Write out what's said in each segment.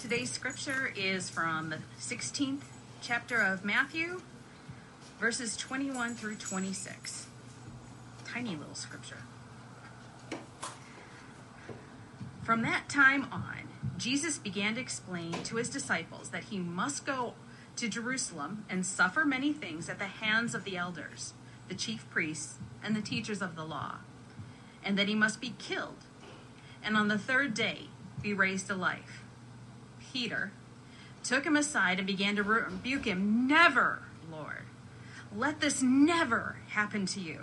Today's scripture is from the 16th chapter of Matthew, verses 21 through 26. Tiny little scripture. From that time on, Jesus began to explain to his disciples that he must go to Jerusalem and suffer many things at the hands of the elders, the chief priests, and the teachers of the law, and that he must be killed, and on the third day be raised to life. Peter took him aside and began to rebuke him. "Never, Lord, let this never happen to you."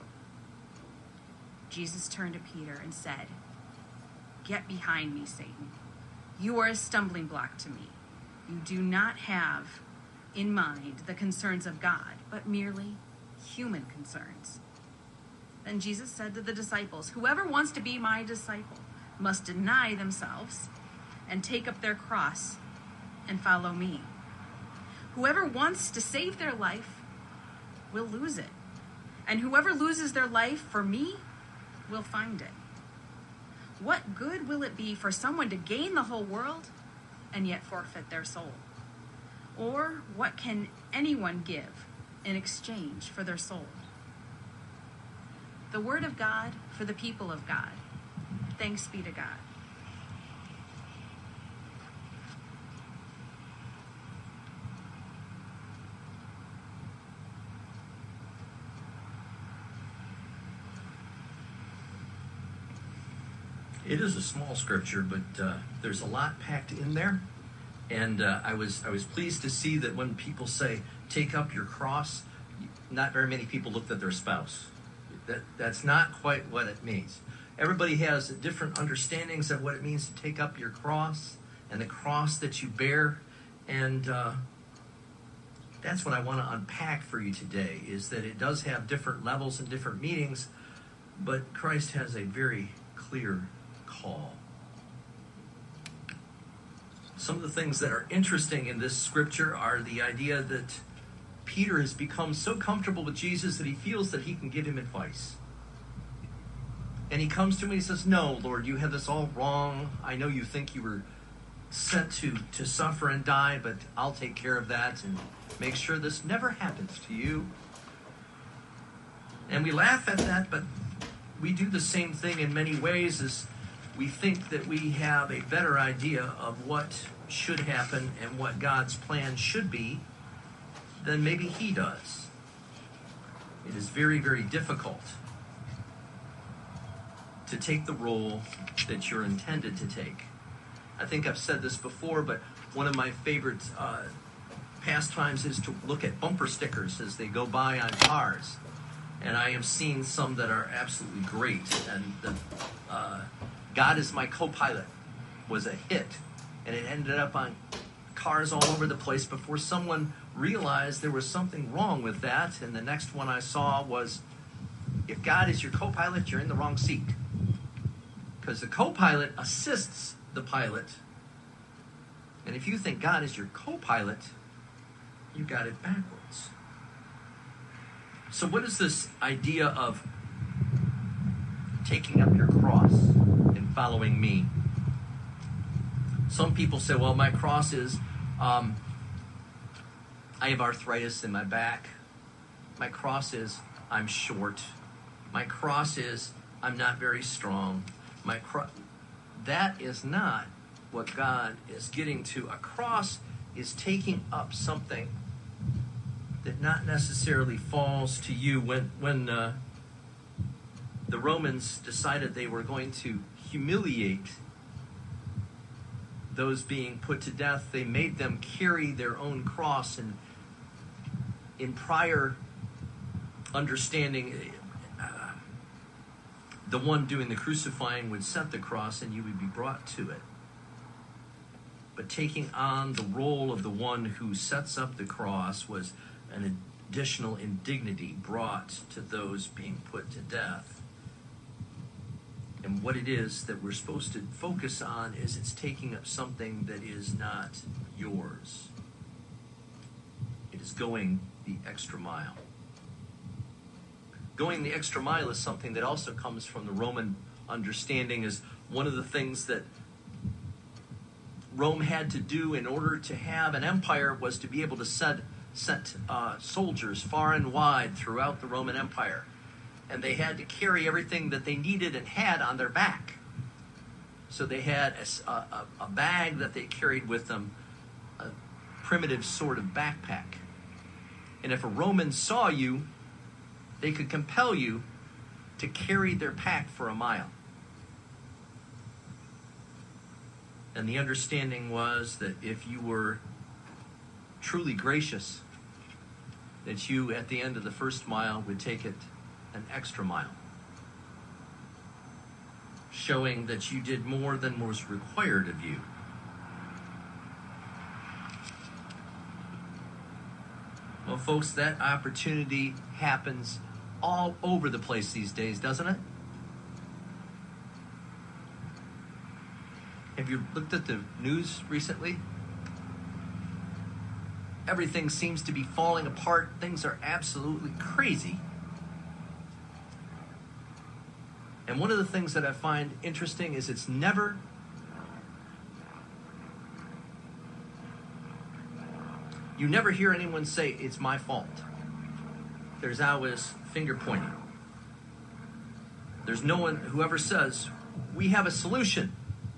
Jesus turned to Peter and said, "Get behind me, Satan. You are a stumbling block to me. You do not have in mind the concerns of God, but merely human concerns." Then Jesus said to the disciples, "Whoever wants to be my disciple must deny themselves and take up their cross and follow me. Whoever wants to save their life will lose it. And whoever loses their life for me will find it. What good will it be for someone to gain the whole world and yet forfeit their soul? Or what can anyone give in exchange for their soul?" The word of God for the people of God. Thanks be to God. It is a small scripture, but there's a lot packed in there. And I was pleased to see that when people say, "Take up your cross," not very many people looked at their spouse. That's not quite what it means. Everybody has different understandings of what it means to take up your cross and the cross that you bear. And that's what I want to unpack for you today, is that it does have different levels and different meanings, but Christ has a very clear call. Some of the things that are interesting in this scripture are the idea that Peter has become so comfortable with Jesus that he feels that he can give him advice. And he comes to me and he says, "No, Lord, you have this all wrong. I know you think you were sent to suffer and die, but I'll take care of that and make sure this never happens to you." And we laugh at that, but we do the same thing in many ways, as we think that we have a better idea of what should happen and what God's plan should be than maybe he does. It is very, very difficult to take the role that you're intended to take. I think I've said this before, but one of my favorite pastimes is to look at bumper stickers as they go by on cars. And I have seen some that are absolutely great. And the "God is my co-pilot" was a hit. And it ended up on cars all over the place before someone realized there was something wrong with that. And the next one I saw was, "If God is your co-pilot, you're in the wrong seat." Because the co-pilot assists the pilot. And if you think God is your co-pilot, you got it backwards. So what is this idea of taking up your cross and following me? Some people say, well, my cross is, I have arthritis in my back. My cross is, I'm short. My cross is, I'm not very strong. That is not what God is getting to. A cross is taking up something that not necessarily falls to you. When the Romans decided they were going to humiliate those being put to death, they made them carry their own cross. And in prior understanding, the one doing the crucifying would set the cross and you would be brought to it. But taking on the role of the one who sets up the cross was an additional indignity brought to those being put to death. And what it is that we're supposed to focus on is it's taking up something that is not yours. It is going the extra mile. Going the extra mile is something that also comes from the Roman understanding, as one of the things that Rome had to do in order to have an empire was to be able to send soldiers far and wide throughout the Roman Empire. And they had to carry everything that they needed and had on their back. So they had a bag that they carried with them, a primitive sort of backpack. And if a Roman saw you, they could compel you to carry their pack for a mile. And the understanding was that if you were truly gracious, that you, at the end of the first mile, would take it an extra mile, showing that you did more than was required of you. Well, folks, that opportunity happens all over the place these days, doesn't it? Have you looked at the news recently? Everything seems to be falling apart. Things are absolutely crazy. And one of the things that I find interesting is it's never you never hear anyone say, it's my fault. There's always finger pointing. There's no one who ever says, we have a solution.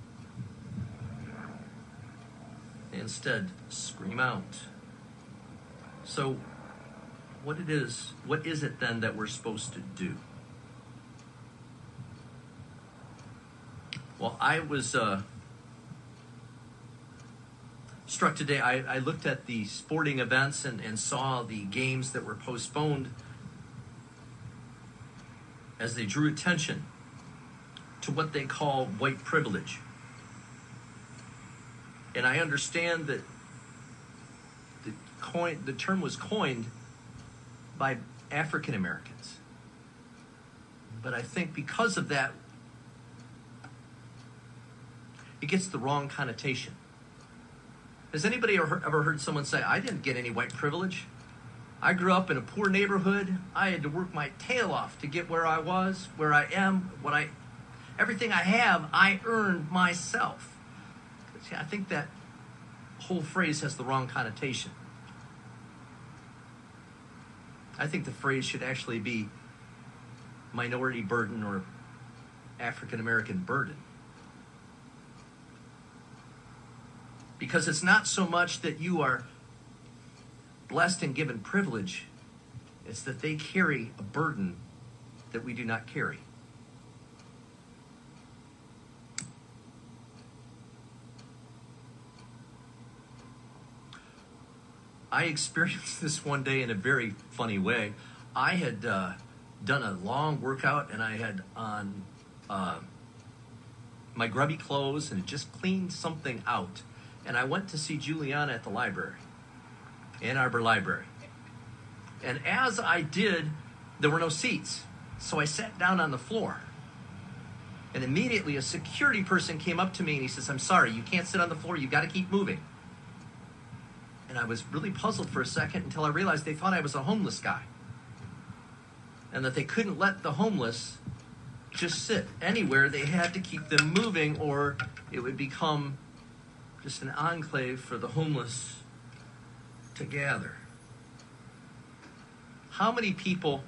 They instead scream out. So, what is it then that we're supposed to do? Well, I was struck today. I looked at the sporting events and saw the games that were postponed as they drew attention to what they call white privilege. And I understand that the term was coined by African Americans. But I think because of that, it gets the wrong connotation. Has anybody ever heard someone say, I didn't get any white privilege? I grew up in a poor neighborhood. I had to work my tail off to get where I was, where I am, everything I have, I earned myself. See, I think that whole phrase has the wrong connotation. I think the phrase should actually be minority burden or African American burden. Because it's not so much that you are blessed and given privilege, it's that they carry a burden that we do not carry. I experienced this one day in a very funny way. I had done a long workout and I had on my grubby clothes and just cleaned something out. And I went to see Juliana at the library, Ann Arbor Library. And as I did, there were no seats. So I sat down on the floor. And immediately a security person came up to me and he says, I'm sorry, you can't sit on the floor. You've got to keep moving. And I was really puzzled for a second until I realized they thought I was a homeless guy. And that they couldn't let the homeless just sit anywhere. They had to keep them moving or it would become just an enclave for the homeless to gather. How many people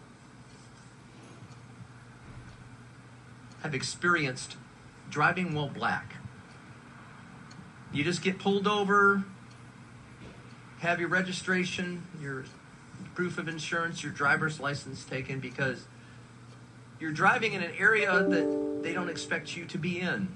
have experienced driving while black? You just get pulled over, have your registration, your proof of insurance, your driver's license taken because you're driving in an area that they don't expect you to be in.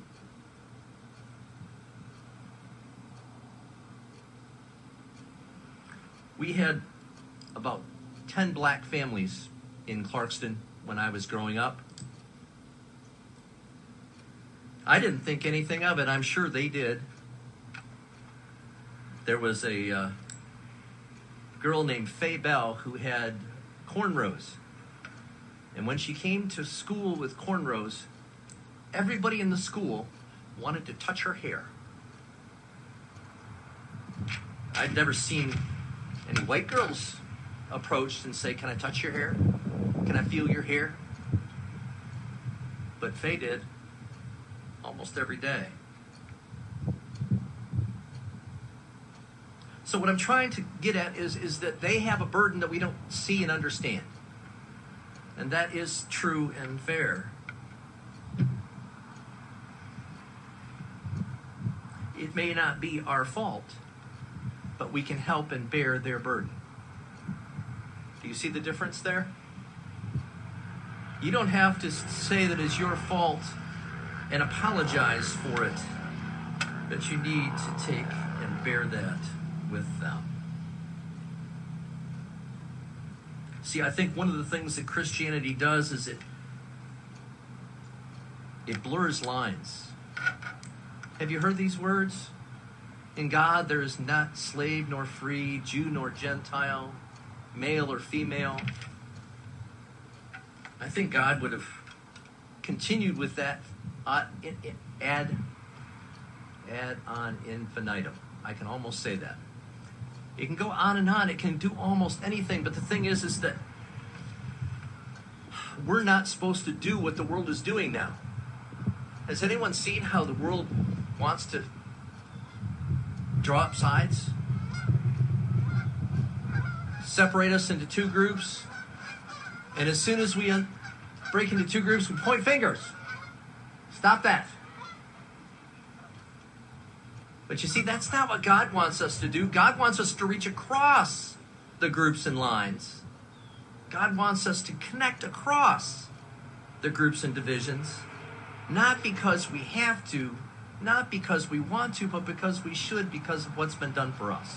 We had about 10 black families in Clarkston when I was growing up. I didn't think anything of it. I'm sure they did. There was a girl named Faye Bell who had cornrows. And when she came to school with cornrows, everybody in the school wanted to touch her hair. I'd never seen any white girls approached and say, can I touch your hair? Can I feel your hair? But Faye did almost every day. So what I'm trying to get at is that they have a burden that we don't see and understand. And that is true and fair. It may not be our fault, but we can help and bear their burden. Do you see the difference there? You don't have to say that it's your fault and apologize for it, but you need to take and bear that with them. See, I think one of the things that Christianity does is it blurs lines. Have you heard these words? In God there is not slave nor free, Jew nor Gentile, male or female. I think God would have continued with that ad on infinitum. I can almost say that. It can go on and on. It can do almost anything. But the thing is that we're not supposed to do what the world is doing now. Has anyone seen how the world wants to draw up sides? Separate us into two groups. And as soon as we break into two groups, we point fingers. Stop that. But you see, that's not what God wants us to do. God wants us to reach across the groups and lines. God wants us to connect across the groups and divisions. Not because we have to, not because we want to, but because we should, because of what's been done for us.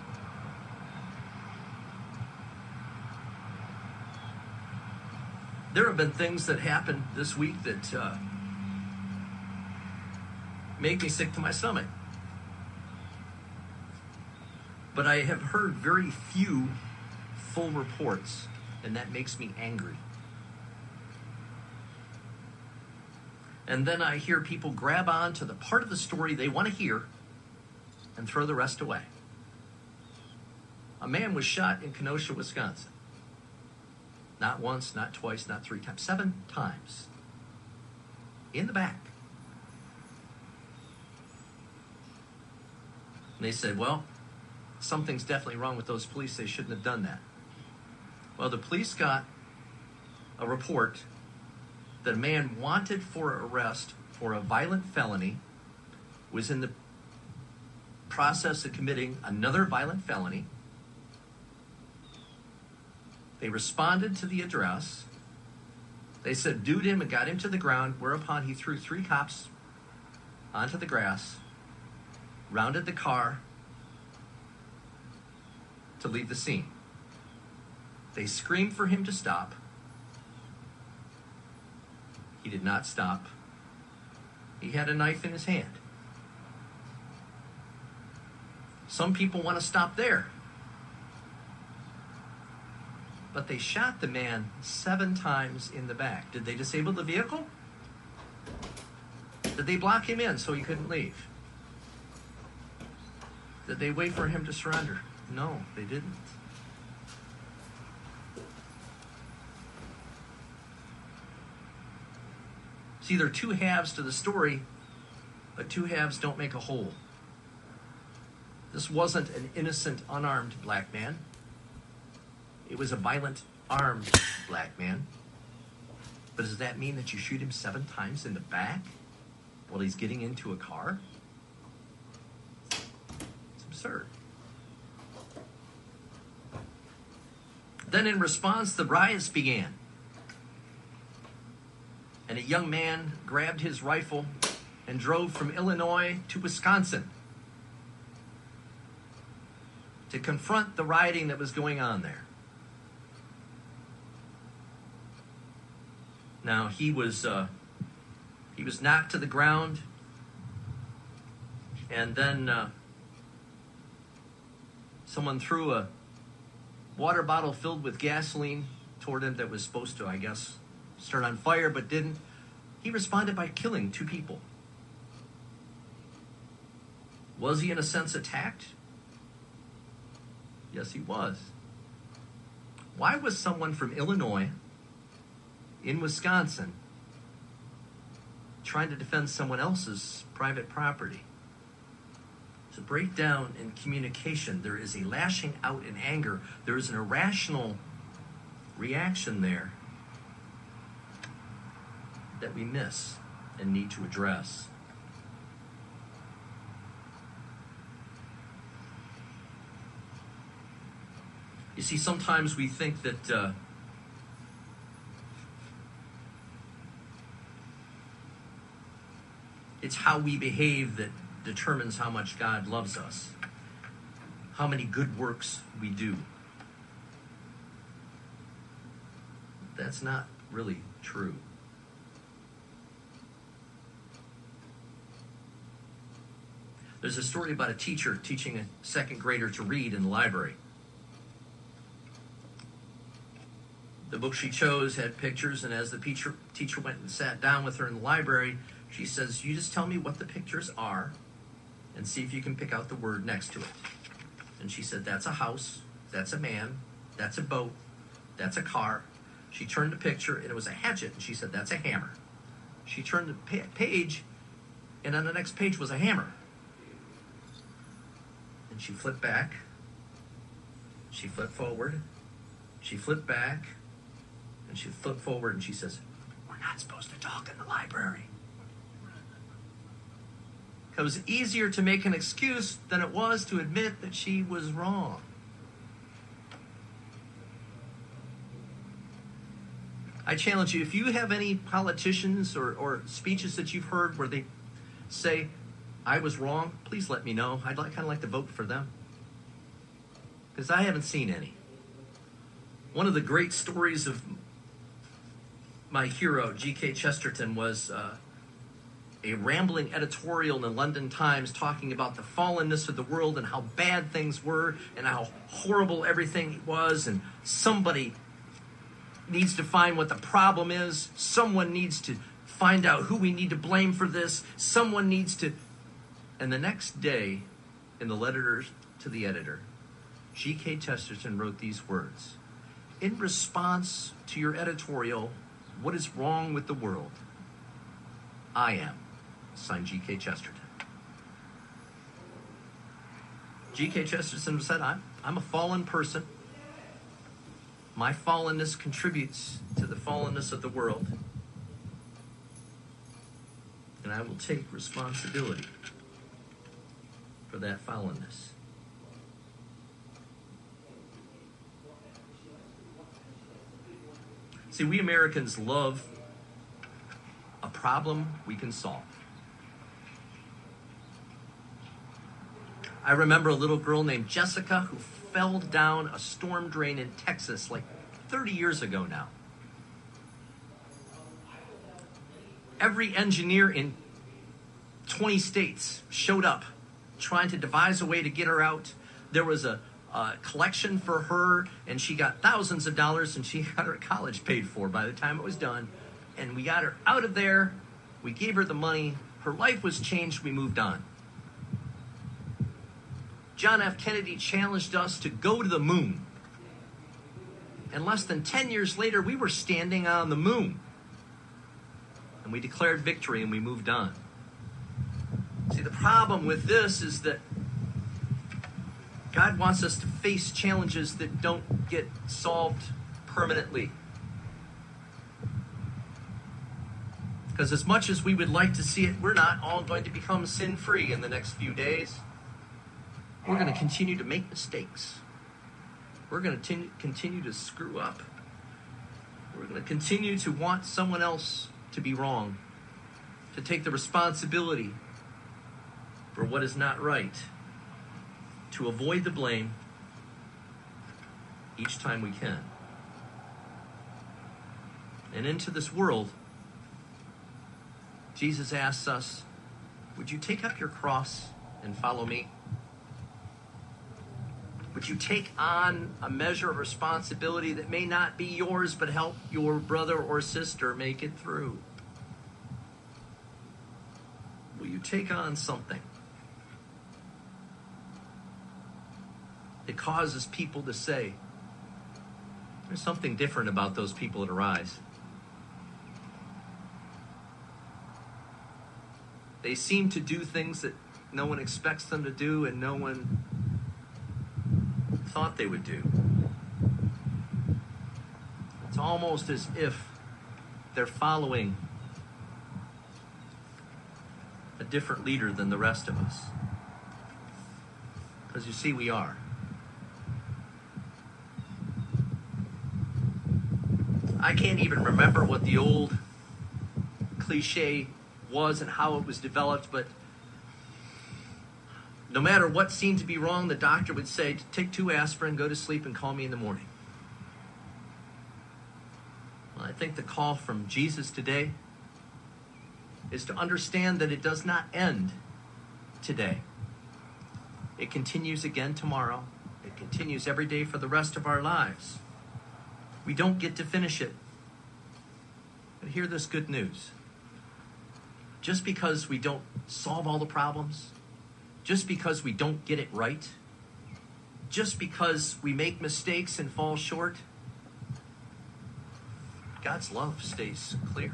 There have been things that happened this week that make me sick to my stomach. But I have heard very few full reports, and that makes me angry. And then I hear people grab on to the part of the story they want to hear and throw the rest away. A man was shot in Kenosha, Wisconsin. Not once, not twice, not 3 times, 7 times. In the back. And they said, well, something's definitely wrong with those police. They shouldn't have done that. Well, the police got a report that a man wanted for arrest for a violent felony was in the process of committing another violent felony. They responded to the address. They subdued him and got him to the ground, whereupon he threw 3 cops onto the grass, rounded the car to leave the scene. They screamed for him to stop. He did not stop. He had a knife in his hand. Some people want to stop there. But they shot the man 7 times in the back. Did they disable the vehicle? Did they block him in so he couldn't leave? Did they wait for him to surrender? No, they didn't. See, there are 2 halves to the story, but 2 halves don't make a whole. This wasn't an innocent, unarmed black man. It was a violent, armed black man. But does that mean that you shoot him 7 times in the back while he's getting into a car? It's absurd. Then in response, the riots began. And a young man grabbed his rifle and drove from Illinois to Wisconsin to confront the rioting that was going on there. Now, he was knocked to the ground, and then someone threw a water bottle filled with gasoline toward him that was supposed to, I guess, start on fire, but didn't. He responded by killing 2 people. Was he, in a sense, attacked? Yes, he was. Why was someone from Illinois in Wisconsin trying to defend someone else's private property? There's a breakdown in communication. There is a lashing out in anger. There is an irrational reaction there that we miss and need to address. You see, sometimes we think that it's how we behave that determines how much God loves us, how many good works we do. That's not really true. There's a story about a teacher teaching a second grader to read in the library. The book she chose had pictures, and as the teacher went and sat down with her in the library, she says, "You just tell me what the pictures are and see if you can pick out the word next to it." And she said, "That's a house, that's a man, that's a boat, that's a car." She turned the picture, and it was a hatchet, and she said, "That's a hammer." She turned the page, and on the next page was a hammer. And she flipped back, she flipped forward, she flipped back, and she flipped forward, and she says, "We're not supposed to talk in the library." It was easier to make an excuse than it was to admit that she was wrong. I challenge you, if you have any politicians or speeches that you've heard where they say, "I was wrong," please let me know. I'd kind of like to vote for them, because I haven't seen any. One of the great stories of my hero, G.K. Chesterton, was a rambling editorial in the London Times talking about the fallenness of the world and how bad things were and how horrible everything was, and somebody needs to find what the problem is. Someone needs to find out who we need to blame for this. Someone needs to... And the next day, in the letter to the editor, G.K. Chesterton wrote these words: "In response to your editorial, 'What is wrong with the world?' I am." Signed, G.K. Chesterton. G.K. Chesterton said, I'm a fallen person. My fallenness contributes to the fallenness of the world. And I will take responsibility for that fallenness. See, we Americans love a problem we can solve. I remember a little girl named Jessica who fell down a storm drain in Texas like 30 years ago now. Every engineer in 20 states showed up trying to devise a way to get her out. There was a collection for her, and she got thousands of dollars, and she got her college paid for by the time it was done. And we got her out of there. We gave her the money. Her life was changed. We moved on. John F. Kennedy challenged us to go to the moon. And less than 10 years later, we were standing on the moon. And we declared victory, and we moved on. See, the problem with this is that God wants us to face challenges that don't get solved permanently. Because as much as we would like to see it, we're not all going to become sin-free in the next few days. We're going to continue to make mistakes. We're going to continue to screw up. We're going to continue to want someone else to be wrong, to take the responsibility for what is not right, to avoid the blame each time we can. And into this world, Jesus asks us, would you take up your cross and follow me? Would you take on a measure of responsibility that may not be yours, but help your brother or sister make it through? Will you take on something that causes people to say, there's something different about those people at Arise? They seem to do things that no one expects them to do and no one thought they would do. It's almost as if they're following a different leader than the rest of us. Because you see, we are. I can't even remember what the old cliche was and how it was developed, but no matter what seemed to be wrong, the doctor would say, take 2 aspirin, go to sleep, and call me in the morning. Well, I think the call from Jesus today is to understand that it does not end today. It continues again tomorrow. It continues every day for the rest of our lives. We don't get to finish it. But hear this good news. Just because we don't solve all the problems, just because we don't get it right, just because we make mistakes and fall short, God's love stays clear.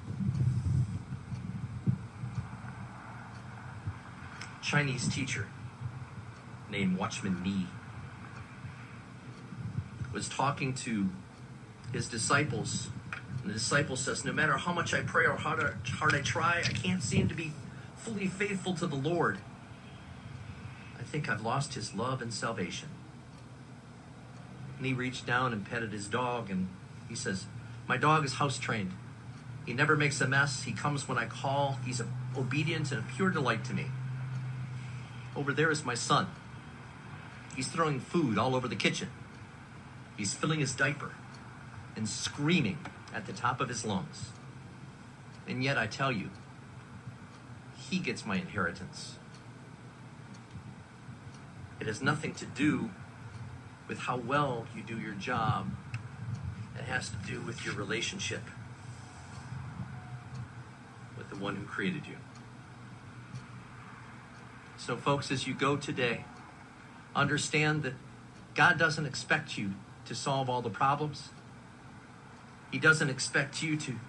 Chinese teacher named Watchman Nee was talking to his disciples, and the disciple says, no matter how much I pray or how hard I try, I can't seem to be fully faithful to the Lord. I think I've lost his love and salvation. And he reached down and petted his dog, and he says, my dog is house trained. He never makes a mess. He comes when I call. He's obedient and a pure delight to me. Over there is my son. He's throwing food all over the kitchen. He's filling his diaper and screaming at the top of his lungs. And yet I tell you, he gets my inheritance. It has nothing to do with how well you do your job. It has to do with your relationship with the one who created you. So folks, as you go today, understand that God doesn't expect you to solve all the problems. He doesn't expect you to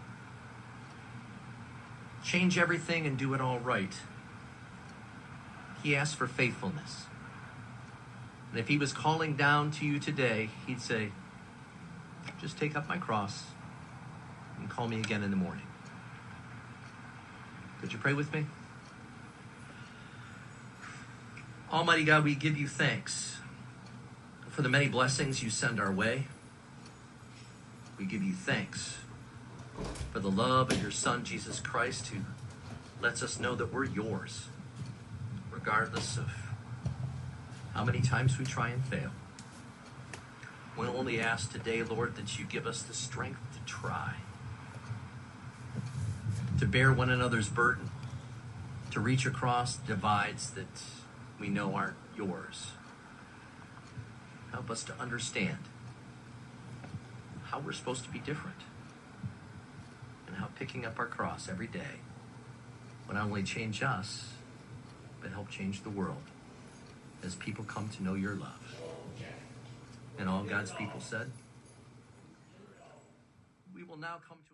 change everything and do it all right. He asks for faithfulness. And if he was calling down to you today, he'd say, just take up my cross and call me again in the morning. Could you pray with me? Almighty God, we give you thanks for the many blessings you send our way. We give you thanks for the love of your Son, Jesus Christ, who lets us know that we're yours, regardless of how many times we try and fail. We only ask today, Lord, that you give us the strength to try, to bear one another's burden, to reach across divides that we know aren't yours. Help us to understand how we're supposed to be different, and how picking up our cross every day will not only change us, but help change the world as people come to know your love. And all God's people said, we will now come to